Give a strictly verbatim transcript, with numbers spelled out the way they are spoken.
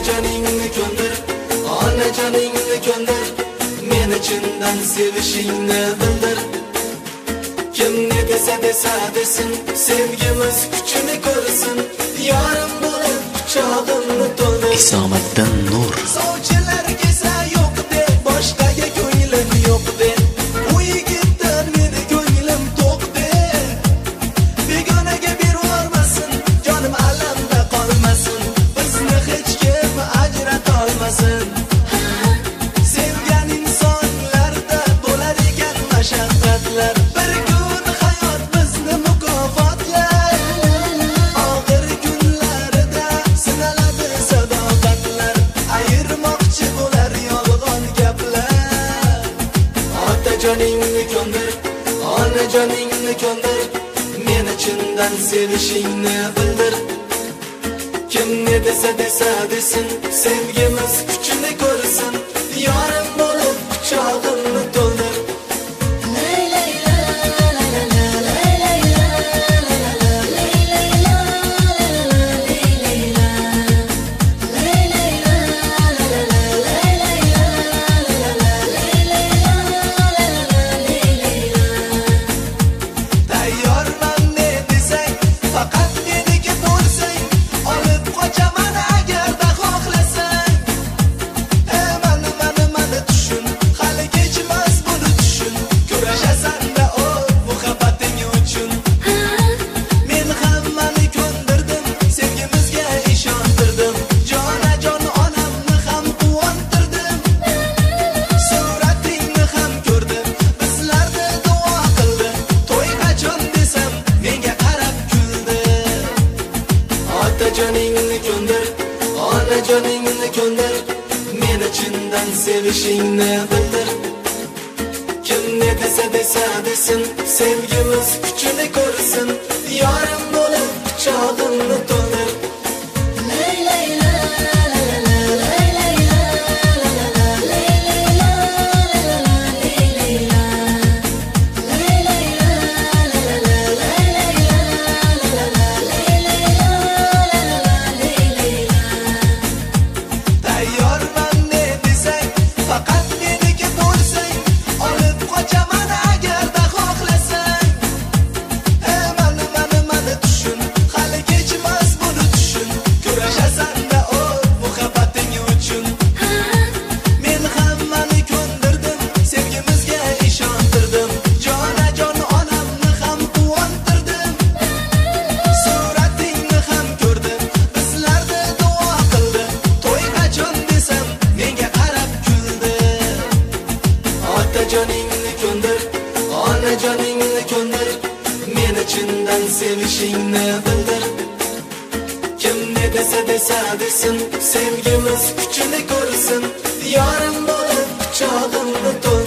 Otajoningni ko'ndir, onajoningni ko'ndir, meni chindan sevishingni bildir. Kim ne desa desa desin, sevgimiz kuchini ko'rsin, yorim bo'lib quchog'imni to'ldir. Isomiddin Nur. Sovchilar kelsa yo'q de, boshqaga ko'nglim yo'q de, u yigitdan meni ko'nglim to'q de. Begonaga bervormasin, jonim alamda qolmasin, bizni hech kim ajrata olmasin. Sevgan insonlarda bo'lar ekan mashaqqatlar, bir kun hayot bizni mukofotlar. Og'ir kunlarida sinaladi sadoqatlar, ayirmoqchi bo'lar yolg'on gaplar. Otajoningni ko'ndir, onajoningni ko'ndir, meni chindan sevishingni bildir. Kim ne desa desa desin, sevgimiz kuchini ko'rsin, yorim bo'lib quchog'imni to'ldir. Tayyorman ne desang, faqat meniki bo'lsang, olib qochaman agarda xohlasang. E mani mani mani tushun, hali kechmas buni tushun, kurashasan-da o muhabbating uchun. Men hammani ko'ndirdim, sevgimizga ishontirdim, jonajon onamni ham quvontirdim. Suratingni ham ko'rdim, bizlarni duo qildi, to'y qachon desam menga qarab kuldi. Otajoningni ko'ndir, onajoningni ko'ndir, meni chindan sevishingni bildir. Kim ne desa desa desin, sevgimiz kuchini ko'rsin, yorim bo'lib quchog'imni to'ldir. Tayyorman ne desang, faqat meniki bo'lsang, olib qochaman agarda xohlasang. E mani mani mani tushun, hali kechmas buni tushun, kurashasan-da o muhabbating uchun. Men hammani ko'ndirdim, sevgimizga ishontirdim, jonajon onamni ham quvontirdim. Suratingni ham ko'rdim, bizlarni duo qildi, to'y qachon desam menga qarab kuldi. Otajoningni ko'ndir, onajoningni ko'ndir, meni chindan sevishingni bildir. Kim ne desa desa desin, sevgimiz kuchini ko'rsin, yorim bo'lib quchog'imni to'ldir.